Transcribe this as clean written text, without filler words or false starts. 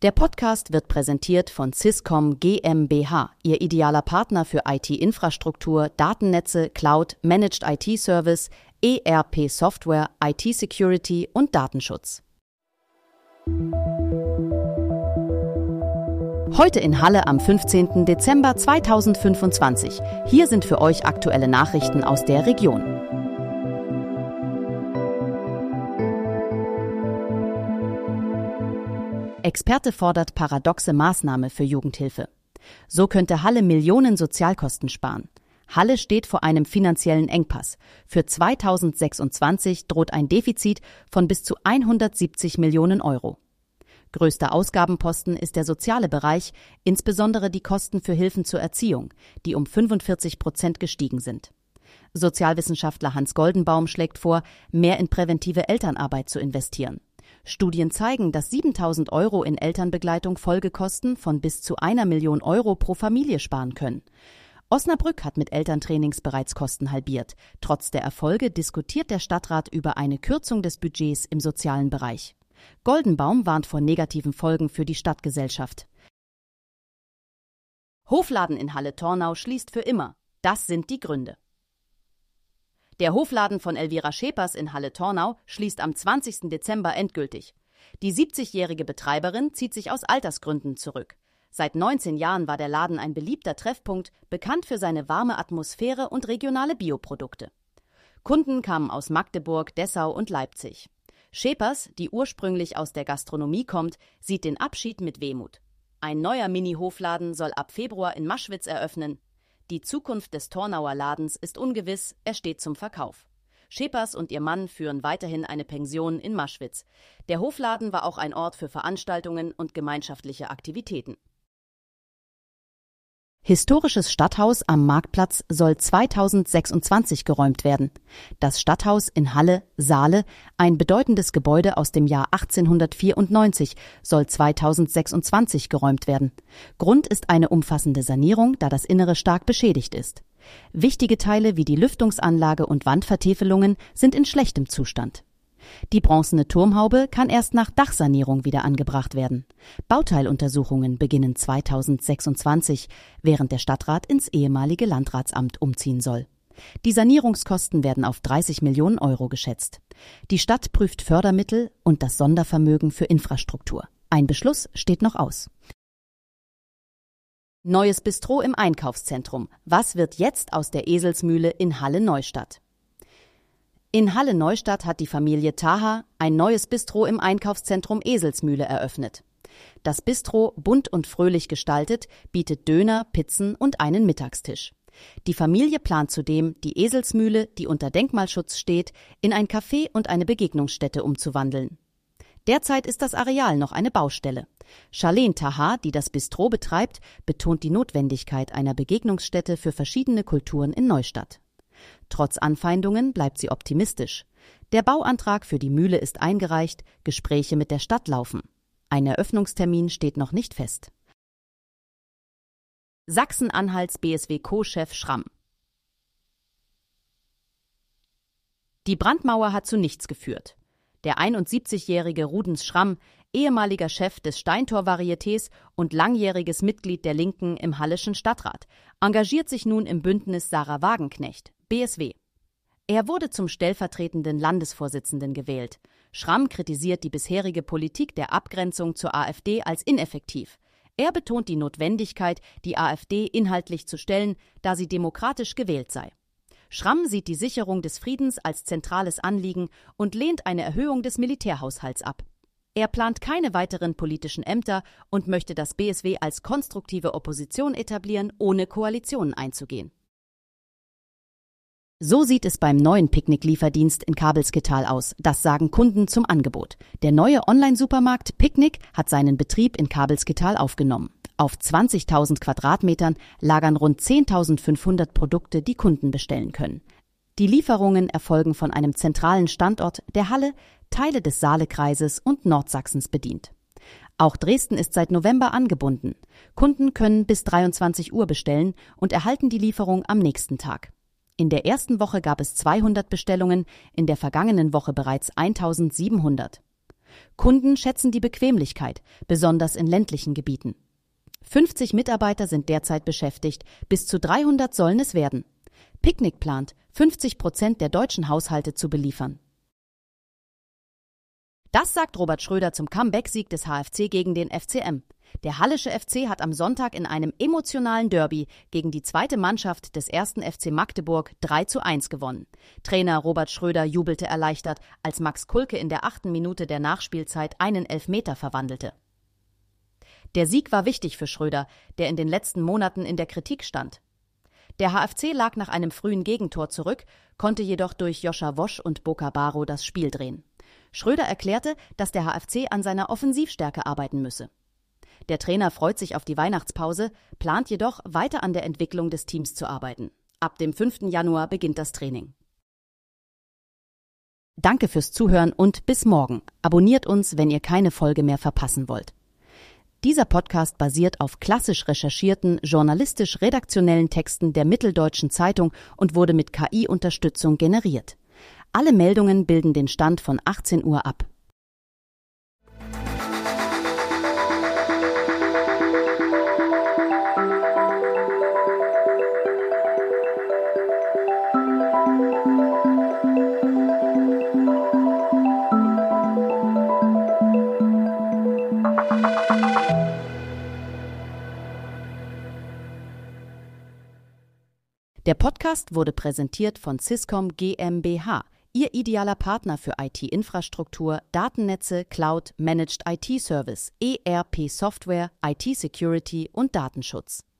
Der Podcast wird präsentiert von Swisscom GmbH, Ihr idealer Partner für IT-Infrastruktur, Datennetze, Cloud, Managed IT-Service, ERP-Software, IT-Security und Datenschutz. Heute in Halle am 15. Dezember 2025. Hier sind für euch aktuelle Nachrichten aus der Region. Experte fordert paradoxe Maßnahme für Jugendhilfe. So könnte Halle Millionen Sozialkosten sparen. Halle steht vor einem finanziellen Engpass. Für 2026 droht ein Defizit von bis zu 170 Millionen Euro. Größter Ausgabenposten ist der soziale Bereich, insbesondere die Kosten für Hilfen zur Erziehung, die um 45% gestiegen sind. Sozialwissenschaftler Hans Goldenbaum schlägt vor, mehr in präventive Elternarbeit zu investieren. Studien zeigen, dass 7.000 Euro in Elternbegleitung Folgekosten von bis zu 1 Million Euro pro Familie sparen können. Osnabrück hat mit Elterntrainings bereits Kosten halbiert. Trotz der Erfolge diskutiert der Stadtrat über eine Kürzung des Budgets im sozialen Bereich. Goldenbaum warnt vor negativen Folgen für die Stadtgesellschaft. Hofladen in Halle-Tornau schließt für immer. Das sind die Gründe. Der Hofladen von Elvira Schepers in Halle-Tornau schließt am 20. Dezember endgültig. Die 70-jährige Betreiberin zieht sich aus Altersgründen zurück. Seit 19 Jahren war der Laden ein beliebter Treffpunkt, bekannt für seine warme Atmosphäre und regionale Bioprodukte. Kunden kamen aus Magdeburg, Dessau und Leipzig. Schepers, die ursprünglich aus der Gastronomie kommt, sieht den Abschied mit Wehmut. Ein neuer Mini-Hofladen soll ab Februar in Maschwitz eröffnen. Die Zukunft des Tornauer Ladens ist ungewiss, er steht zum Verkauf. Schepers und ihr Mann führen weiterhin eine Pension in Maschwitz. Der Hofladen war auch ein Ort für Veranstaltungen und gemeinschaftliche Aktivitäten. Historisches Stadthaus am Marktplatz soll 2026 geräumt werden. Das Stadthaus in Halle-Saale, ein bedeutendes Gebäude aus dem Jahr 1894, soll 2026 geräumt werden. Grund ist eine umfassende Sanierung, da das Innere stark beschädigt ist. Wichtige Teile wie die Lüftungsanlage und Wandvertäfelungen sind in schlechtem Zustand. Die bronzene Turmhaube kann erst nach Dachsanierung wieder angebracht werden. Bauteiluntersuchungen beginnen 2026, während der Stadtrat ins ehemalige Landratsamt umziehen soll. Die Sanierungskosten werden auf 30 Millionen Euro geschätzt. Die Stadt prüft Fördermittel und das Sondervermögen für Infrastruktur. Ein Beschluss steht noch aus. Neues Bistro im Einkaufszentrum. Was wird jetzt aus der Eselsmühle in Halle-Neustadt? In Halle-Neustadt hat die Familie Taha ein neues Bistro im Einkaufszentrum Eselsmühle eröffnet. Das Bistro, bunt und fröhlich gestaltet, bietet Döner, Pizzen und einen Mittagstisch. Die Familie plant zudem, die Eselsmühle, die unter Denkmalschutz steht, in ein Café und eine Begegnungsstätte umzuwandeln. Derzeit ist das Areal noch eine Baustelle. Charlene Taha, die das Bistro betreibt, betont die Notwendigkeit einer Begegnungsstätte für verschiedene Kulturen in Neustadt. Trotz Anfeindungen bleibt sie optimistisch. Der Bauantrag für die Mühle ist eingereicht, Gespräche mit der Stadt laufen. Ein Eröffnungstermin steht noch nicht fest. Sachsen-Anhalts BSW-Co-Chef Schramm. Die Brandmauer hat zu nichts geführt. Der 71-jährige Rudens Schramm, ehemaliger Chef des Steintor-Varietés und langjähriges Mitglied der Linken im Halleschen Stadtrat, engagiert sich nun im Bündnis Sarah Wagenknecht, BSW. Er wurde zum stellvertretenden Landesvorsitzenden gewählt. Schramm kritisiert die bisherige Politik der Abgrenzung zur AfD als ineffektiv. Er betont die Notwendigkeit, die AfD inhaltlich zu stellen, da sie demokratisch gewählt sei. Schramm sieht die Sicherung des Friedens als zentrales Anliegen und lehnt eine Erhöhung des Militärhaushalts ab. Er plant keine weiteren politischen Ämter und möchte das BSW als konstruktive Opposition etablieren, ohne Koalitionen einzugehen. So sieht es beim neuen Picknick-Lieferdienst in Kabelskital aus. Das sagen Kunden zum Angebot. Der neue Online-Supermarkt Picknick hat seinen Betrieb in Kabelskital aufgenommen. Auf 20.000 Quadratmetern lagern rund 10.500 Produkte, die Kunden bestellen können. Die Lieferungen erfolgen von einem zentralen Standort, der Halle, Teile des Saalekreises und Nordsachsens bedient. Auch Dresden ist seit November angebunden. Kunden können bis 23 Uhr bestellen und erhalten die Lieferung am nächsten Tag. In der ersten Woche gab es 200 Bestellungen, in der vergangenen Woche bereits 1.700. Kunden schätzen die Bequemlichkeit, besonders in ländlichen Gebieten. 50 Mitarbeiter sind derzeit beschäftigt, bis zu 300 sollen es werden. Picknick plant, 50% der deutschen Haushalte zu beliefern. Das sagt Robert Schröder zum Comeback-Sieg des HFC gegen den FCM. Der Hallische FC hat am Sonntag in einem emotionalen Derby gegen die zweite Mannschaft des 1. FC Magdeburg 3:1 gewonnen. Trainer Robert Schröder jubelte erleichtert, als Max Kulke in der 8. Minute der Nachspielzeit einen Elfmeter verwandelte. Der Sieg war wichtig für Schröder, der in den letzten Monaten in der Kritik stand. Der HFC lag nach einem frühen Gegentor zurück, konnte jedoch durch Joscha Wosch und Boca Baro das Spiel drehen. Schröder erklärte, dass der HFC an seiner Offensivstärke arbeiten müsse. Der Trainer freut sich auf die Weihnachtspause, plant jedoch, weiter an der Entwicklung des Teams zu arbeiten. Ab dem 5. Januar beginnt das Training. Danke fürs Zuhören und bis morgen. Abonniert uns, wenn ihr keine Folge mehr verpassen wollt. Dieser Podcast basiert auf klassisch recherchierten, journalistisch-redaktionellen Texten der Mitteldeutschen Zeitung und wurde mit KI-Unterstützung generiert. Alle Meldungen bilden den Stand von 18 Uhr ab. Der Podcast wurde präsentiert von Syscom GmbH, Ihr idealer Partner für IT-Infrastruktur, Datennetze, Cloud, Managed IT-Service, ERP-Software, IT-Security und Datenschutz.